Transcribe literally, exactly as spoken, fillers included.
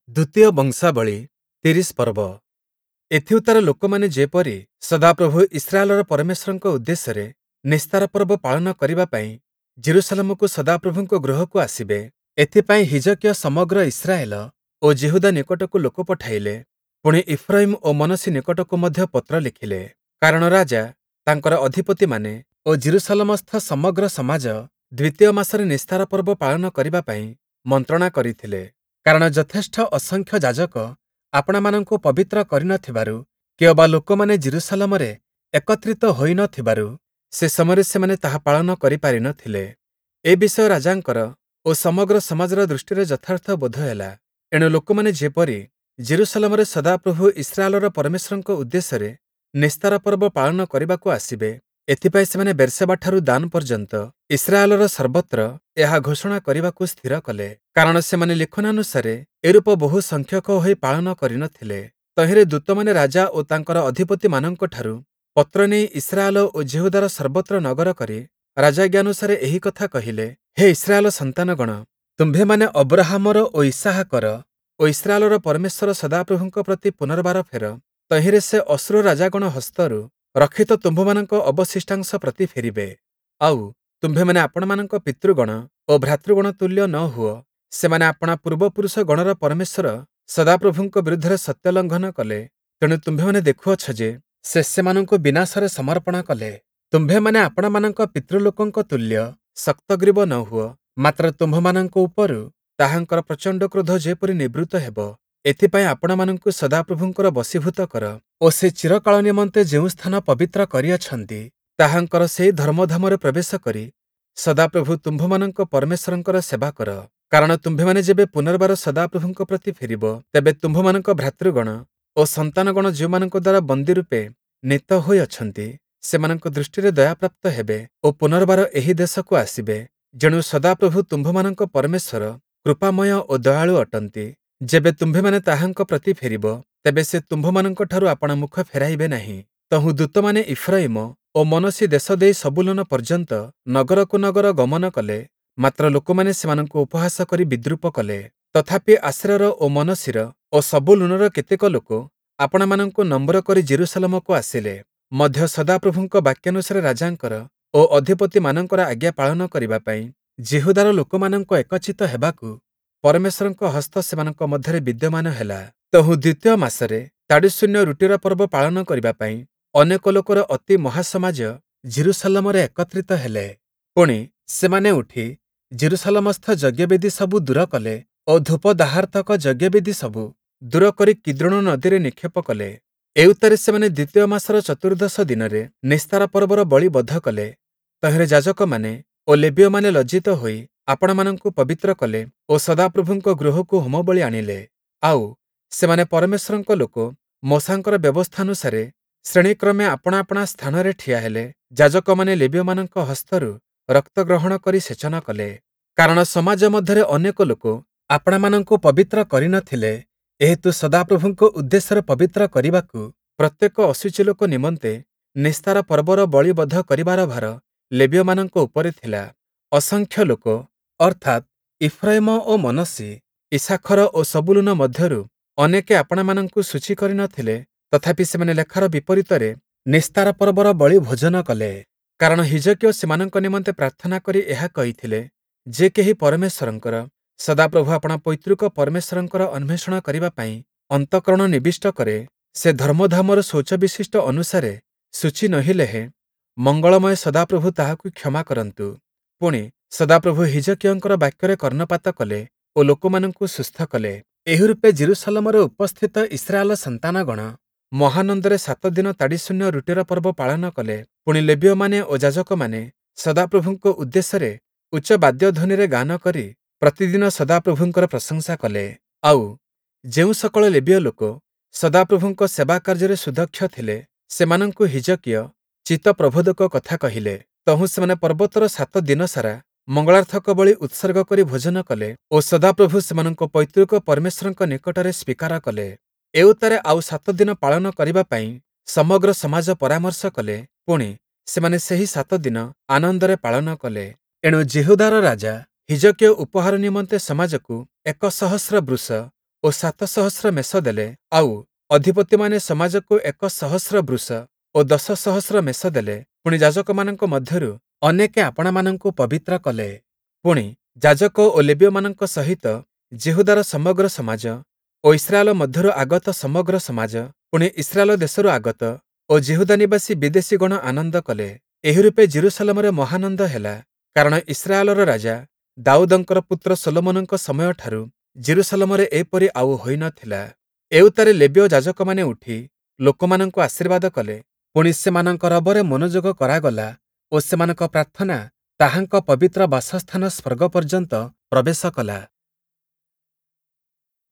ଦ୍ୱିତୀୟ ବଂଶାବଳୀ ତିରିଶ ପର୍ବ। ଏଥିଉତ୍ତାର ଲୋକମାନେ ଯେପରି ସଦାପ୍ରଭୁ ଇସ୍ରାଏଲର ପରମେଶ୍ୱରଙ୍କ ଉଦ୍ଦେଶ୍ୟରେ ନିସ୍ତାର ପର୍ବ ପାଳନ କରିବା ପାଇଁ ଜେରୁସାଲେମକୁ ସଦାପ୍ରଭୁଙ୍କ ଗୃହକୁ ଆସିବେ, ଏଥିପାଇଁ ହିଜକିୟ ସମଗ୍ର ଇସ୍ରାଏଲ ଓ ଯିହୁଦା ନିକଟକୁ ଲୋକ ପଠାଇଲେ। ପୁଣି ଇଫ୍ରାଇମ ଓ ମନସ୍ସେ ନିକଟକୁ ମଧ୍ୟ ପତ୍ର ଲେଖିଲେ। କାରଣ ରାଜା, ତାଙ୍କର ଅଧିପତିମାନେ ଓ ଜେରୁସାଲେମସ୍ଥ ସମଗ୍ର ସମାଜ ଦ୍ୱିତୀୟ ମାସରେ ନିସ୍ତାର ପର୍ବ ପାଳନ କରିବା ପାଇଁ ମନ୍ତ୍ରଣା କରିଥିଲେ। କାରଣ ଯଥେଷ୍ଟ ଅସଂଖ୍ୟ ଯାଜକ ଆପଣାମାନଙ୍କୁ ପବିତ୍ର କରିନଥିବାରୁ କିଅବା ଲୋକମାନେ ଜେରୁସାଲେମରେ ଏକତ୍ରିତ ହୋଇ ନ ଥିବାରୁ ସେ ସମୟରେ ସେମାନେ ତାହା ପାଳନ କରିପାରିନଥିଲେ। ଏ ବିଷୟ ରାଜାଙ୍କର ଓ ସମଗ୍ର ସମାଜର ଦୃଷ୍ଟିରେ ଯଥାର୍ଥ ବୋଧ ହେଲା। ଏଣୁ ଲୋକମାନେ ଯେପରି ଜେରୁସାଲେମରେ ସଦାପ୍ରଭୁ ଇସ୍ରାଏଲର ପରମେଶ୍ୱରଙ୍କ ଉଦ୍ଦେଶ୍ୟରେ ନିସ୍ତାର ପର୍ବ ପାଳନ କରିବାକୁ ଆସିବେ, ଏଥିପାଇଁ ସେମାନେ ବେର୍ଷେବାଠାରୁ ଦାନ ପର୍ଯ୍ୟନ୍ତ ଇସ୍ରାଏଲର ସର୍ବତ୍ର ଏହା ଘୋଷଣା କରିବାକୁ ସ୍ଥିର କଲେ। କାରଣ ସେମାନେ ଲିଖନାନୁସାରେ ଏରୂପ ବହୁ ସଂଖ୍ୟକ ହୋଇ ପାଳନ କରିନଥିଲେ। ତହିଁରେ ଦୂତମାନେ ରାଜା ଓ ତାଙ୍କର ଅଧିପତିମାନଙ୍କଠାରୁ ପତ୍ର ନେଇ ଇସ୍ରାଏଲ ଓ ଯିହୁଦାର ସର୍ବତ୍ର ନଗର କରି ରାଜାଜ୍ଞାନୁସାରେ ଏହି କଥା କହିଲେ, ହେ ଇସ୍ରାଏଲ ସନ୍ତାନଗଣ, ତୁମ୍ଭେମାନେ ଅବ୍ରାହାମର ଓ ଇସାହାକର ଓ ଇସ୍ରାଏଲର ପରମେଶ୍ୱର ସଦାପ୍ରଭୁଙ୍କ ପ୍ରତି ପୁନର୍ବାର ଫେର। ତହିଁରେ ସେ ଅଶ୍ଶୁର ରାଜାଗଣ ହସ୍ତରୁ ରକ୍ଷିତ ତୁମ୍ଭମାନଙ୍କ ଅବଶିଷ୍ଟାଂଶ ପ୍ରତି ଫେରିବେ। ଆଉ ତୁମ୍ଭେମାନେ ଆପଣମାନଙ୍କ ପିତୃଗଣ ଓ ଭ୍ରାତୃଗଣ ତୁଲ୍ୟ ନ ହୁଅ। ସେମାନେ ଆପଣା ପୂର୍ବପୁରୁଷ ଗଣର ପରମେଶ୍ୱର ସଦାପ୍ରଭୁଙ୍କ ବିରୁଦ୍ଧରେ ସତ୍ୟ ଲଙ୍ଘନ କଲେ। ତେଣୁ ତୁମ୍ଭେମାନେ ଦେଖୁଅଛ ଯେ ସେ ସେମାନଙ୍କୁ ବିନାଶରେ ସମର୍ପଣ କଲେ। ତୁମ୍ଭେମାନେ ଆପଣମାନଙ୍କ ପିତୃଲୋକଙ୍କ ତୁଲ୍ୟ ଶକ୍ତଗ୍ରୀବ ନ ହୁଅ। ମାତ୍ର ତୁମ୍ଭମାନଙ୍କ ଉପରୁ ତାହାଙ୍କର ପ୍ରଚଣ୍ଡ କ୍ରୋଧ ଯେପରି ନିବୃତ୍ତ ହେବ, ଏଥିପାଇଁ ଆପଣମାନଙ୍କୁ ସଦାପ୍ରଭୁଙ୍କର ବଶୀଭୂତ କର ଓ ସେ ଚିରକାଳ ନିମନ୍ତେ ଯେଉଁ ସ୍ଥାନ ପବିତ୍ର କରିଅଛନ୍ତି, ତାହାଙ୍କର ସେହି ଧର୍ମଧାମରେ ପ୍ରବେଶ କରି ସଦାପ୍ରଭୁ ତୁମ୍ଭମାନଙ୍କ ପରମେଶ୍ୱରଙ୍କର ସେବା କର। କାରଣ ତୁମ୍ଭେମାନେ ଯେବେ ପୁନର୍ବାର ସଦାପ୍ରଭୁଙ୍କ ପ୍ରତି ଫେରିବ, ତେବେ ତୁମ୍ଭମାନଙ୍କ ଭ୍ରାତୃଗଣ ଓ ସନ୍ତାନଗଣ ଯେଉଁମାନଙ୍କ ଦ୍ୱାରା ବନ୍ଦୀ ରୂପେ ନୀତ ହୋଇ ଅଛନ୍ତି, ସେମାନଙ୍କ ଦୃଷ୍ଟିରେ ଦୟାପ୍ରାପ୍ତ ହେବେ ଓ ପୁନର୍ବାର ଏହି ଦେଶକୁ ଆସିବେ। ଯେଣୁ ସଦାପ୍ରଭୁ ତୁମ୍ଭମାନଙ୍କ ପରମେଶ୍ୱର କୃପାମୟ ଓ ଦୟାଳୁ ଅଟନ୍ତି। ଯେବେ ତୁମ୍ଭେମାନେ ତାହାଙ୍କ ପ୍ରତି ଫେରିବ, ତେବେ ସେ ତୁମ୍ଭମାନଙ୍କଠାରୁ ଆପଣା ମୁଖ ଫେରାଇବେ ନାହିଁ। ତହୁଁ ଦୂତମାନେ ଇଫ୍ରାଇମ ଓ ମନସ୍ସେ ଦେଶ ଦେଇ ସବୁଲନ ପର୍ଯ୍ୟନ୍ତ ନଗରକୁ ନଗର ଗମନ କଲେ, ମାତ୍ର ଲୋକମାନେ ସେମାନଙ୍କୁ ଉପହାସ କରି ବିଦ୍ରୂପ କଲେ। ତଥାପି ଆଶେରର ଓ ମନସ୍ସେର ଓ ସବୁଲୁନର କେତେକ ଲୋକ ଆପଣାମାନଙ୍କୁ ନମ୍ର କରି ଜେରୁସାଲେମକୁ ଆସିଲେ। ମଧ୍ୟ ସଦାପ୍ରଭୁଙ୍କ ବାକ୍ୟାନୁସାରେ ରାଜାଙ୍କର ଓ ଅଧିପତିମାନଙ୍କର ଆଜ୍ଞା ପାଳନ କରିବା ପାଇଁ ଯିହୁଦାର ଲୋକମାନଙ୍କ ଏକଚିତ ହେବାକୁ ପରମେଶ୍ୱରଙ୍କ ହସ୍ତ ସେମାନଙ୍କ ମଧ୍ୟରେ ବିଦ୍ୟମାନ ହେଲା। ତହୁଁ ଦ୍ୱିତୀୟ ମାସରେ ତାଡୁଶୂନ୍ୟ ରୁଟିର ପର୍ବ ପାଳନ କରିବା ପାଇଁ ଅନେକ ଲୋକର ଅତି ମହାସମାଜ ଜେରୁସାଲେମରେ ଏକତ୍ରିତ ହେଲେ। ପୁଣି ସେମାନେ ଉଠି ଜେରୁସାଲେମସ୍ଥ ଯଜ୍ଞବେଦୀ ସବୁ ଦୂର କଲେ ଓ ଧୂପଦାହାର୍ତ୍ତକ ଯଜ୍ଞବେଦୀ ସବୁ ଦୂର କରି କିଦ୍ରୋନ ନଦୀରେ ନିକ୍ଷେପ କଲେ। ଏଉତ୍ତାରେ ସେମାନେ ଦ୍ୱିତୀୟ ମାସର ଚତୁର୍ଦ୍ଦଶ ଦିନରେ ନିସ୍ତାର ପର୍ବର ବଳି ବଧ କଲେ। ତହିଁରେ ଯାଜକମାନେ ଓ ଲେବୀୟମାନେ ଲଜ୍ଜିତ ହୋଇ ଆପଣମାନଙ୍କୁ ପବିତ୍ର କଲେ ଓ ସଦାପ୍ରଭୁଙ୍କ ଗୃହକୁ ହୋମବଳି ଆଣିଲେ। ଆଉ ସେମାନେ ପରମେଶ୍ୱରଙ୍କ ଲୋକ ମୋଶାଙ୍କର ବ୍ୟବସ୍ଥାନୁସାରେ ଶ୍ରେଣୀକ୍ରମେ ଆପଣା ଆପଣା ସ୍ଥାନରେ ଠିଆ ହେଲେ। ଯାଜକମାନେ ଲେବୀୟମାନଙ୍କ ହସ୍ତରୁ ରକ୍ତ ଗ୍ରହଣ କରି ସେଚନ କଲେ। କାରଣ ସମାଜ ମଧ୍ୟରେ ଅନେକ ଲୋକ ଆପଣାମାନଙ୍କୁ ପବିତ୍ର କରିନଥିଲେ, ଏହେତୁ ସଦାପ୍ରଭୁଙ୍କ ଉଦ୍ଦେଶ୍ୟରେ ପବିତ୍ର କରିବାକୁ ପ୍ରତ୍ୟେକ ଅଶୁଚି ଲୋକ ନିମନ୍ତେ ନିସ୍ତାର ପର୍ବର ବଳି ବଧ କରିବାର ଭାର ଲେବୀୟମାନଙ୍କ ଉପରେ ଥିଲା। ଅସଂଖ୍ୟ ଲୋକ ଅର୍ଥାତ୍ ଇଫ୍ରାଇମ ଓ ମନସ୍ସେ, ଇସାଖର ଓ ସବୁଲୁନ ମଧ୍ୟରୁ ଅନେକେ ଆପଣାମାନଙ୍କୁ ଶୁଚି କରିନଥିଲେ, ତଥାପି ସେମାନେ ଲେଖାର ବିପରୀତରେ ନିସ୍ତାର ପର୍ବର ବଳି ଭୋଜନ କଲେ। କାରଣ ହିଜକିୟ ସେମାନଙ୍କ ନିମନ୍ତେ ପ୍ରାର୍ଥନା କରି ଏହା କହିଥିଲେ, ଯେ କେହି ପରମେଶ୍ୱରଙ୍କର ସଦାପ୍ରଭୁ ଆପଣା ପୈତୃକ ପରମେଶ୍ୱରଙ୍କର ଅନ୍ୱେଷଣ କରିବା ପାଇଁ ଅନ୍ତଃକରଣ ନିବିଷ୍ଟ କରେ, ସେ ଧର୍ମଧାମର ଶୌଚବିଶିଷ୍ଟ ଅନୁସାରେ ଶୁଚି ନୋହିଲେ ମଙ୍ଗଳମୟ ସଦାପ୍ରଭୁ ତାହାକୁ କ୍ଷମା କରନ୍ତୁ। ପୁଣି ସଦାପ୍ରଭୁ ହିଜକିୟଙ୍କର ବାକ୍ୟରେ କର୍ଣ୍ଣପାତ କଲେ ଓ ଲୋକମାନଙ୍କୁ ସୁସ୍ଥ କଲେ। ଏହି ରୂପେ ଜେରୁସାଲେମରେ ଉପସ୍ଥିତ ଇସ୍ରାଏଲ ସନ୍ତାନଗଣ ମହାନନ୍ଦରେ ସାତ ଦିନ ତାଡିଶୂନ୍ୟ ରୁଟିର ପର୍ବ ପାଳନ କଲେ। ପୁଣି ଲେବୀୟମାନେ ଓ ଯାଜକମାନେ ସଦାପ୍ରଭୁଙ୍କ ଉଦ୍ଦେଶ୍ୟରେ ଉଚ୍ଚ ବାଦ୍ୟଧ୍ୱନିରେ ଗାନ କରି ପ୍ରତିଦିନ ସଦାପ୍ରଭୁଙ୍କର ପ୍ରଶଂସା କଲେ। ଆଉ ଯେଉଁ ସକଳ ଲେବୀୟ ଲୋକ ସଦାପ୍ରଭୁଙ୍କ ସେବା କାର୍ଯ୍ୟରେ ସୁଦକ୍ଷ ଥିଲେ, ସେମାନଙ୍କୁ ହିଜକିୟ ଚିତ୍ତପ୍ରବୋଧକ କଥା କହିଲେ। ତହୁଁ ସେମାନେ ପର୍ବତର ସାତ ଦିନ ସାରା ମଙ୍ଗଳାର୍ଥକ ବଳି ଉତ୍ସର୍ଗ କରି ଭୋଜନ କଲେ ଓ ସଦାପ୍ରଭୁ ସେମାନଙ୍କ ପୈତୃକ ପରମେଶ୍ୱରଙ୍କ ନିକଟରେ ସ୍ୱୀକାର କଲେ। ଏଉତ୍ତାରେ ଆଉ ସାତ ଦିନ ପାଳନ କରିବା ପାଇଁ ସମଗ୍ର ସମାଜ ପରାମର୍ଶ କଲେ। ପୁଣି ସେମାନେ ସେହି ସାତ ଦିନ ଆନନ୍ଦରେ ପାଳନ କଲେ। ଏଣୁ ଯିହୁଦାର ରାଜା ହିଜକିୟ ଉପହାର ନିମନ୍ତେ ସମାଜକୁ ଏକ ସହସ୍ର ବୃଷ ଓ ସାତ ସହସ୍ର ମେଷ ଦେଲେ। ଆଉ ଅଧିପତିମାନେ ସମାଜକୁ ଏକ ସହସ୍ର ବୃଷ ଓ ଦଶ ସହସ୍ର ମେଷ ଦେଲେ। ପୁଣି ଯାଜକମାନଙ୍କ ମଧ୍ୟରୁ ଅନେକେ ଆପଣାମାନଙ୍କୁ ପବିତ୍ର କଲେ। ପୁଣି ଯାଜକ ଓ ଲେବୀୟମାନଙ୍କ ସହିତ ଯିହୁଦାର ସମଗ୍ର ସମାଜ ଓ ଇସ୍ରାଏଲ ମଧ୍ୟରୁ ଆଗତ ସମଗ୍ର ସମାଜ, ପୁଣି ଇସ୍ରାଏଲ ଦେଶରୁ ଆଗତ ଓ ଯିହୁଦା ନିବାସୀ ବିଦେଶୀଗଣ ଆନନ୍ଦ କଲେ। ଏହି ରୂପେ ଜେରୁସାଲେମରେ ମହାନନ୍ଦ ହେଲା, କାରଣ ଇସ୍ରାଏଲର ରାଜା ଦାଉଦଙ୍କର ପୁତ୍ର ସୋଲୋମନଙ୍କ ସମୟଠାରୁ ଜେରୁସାଲେମରେ ଏପରି ଆଉ ହୋଇନଥିଲା। ଏଉତାରେ ଲେବୀୟ ଯାଜକମାନେ ଉଠି ଲୋକମାନଙ୍କୁ ଆଶୀର୍ବାଦ କଲେ। ପୁଣି ସେମାନଙ୍କ ରବରେ ମନୋଯୋଗ କରାଗଲା ଓ ସେମାନଙ୍କ ପ୍ରାର୍ଥନା ତାହାଙ୍କ ପବିତ୍ର ବାସସ୍ଥାନ ସ୍ୱର୍ଗ ପର୍ଯ୍ୟନ୍ତ ପ୍ରବେଶ କଲା।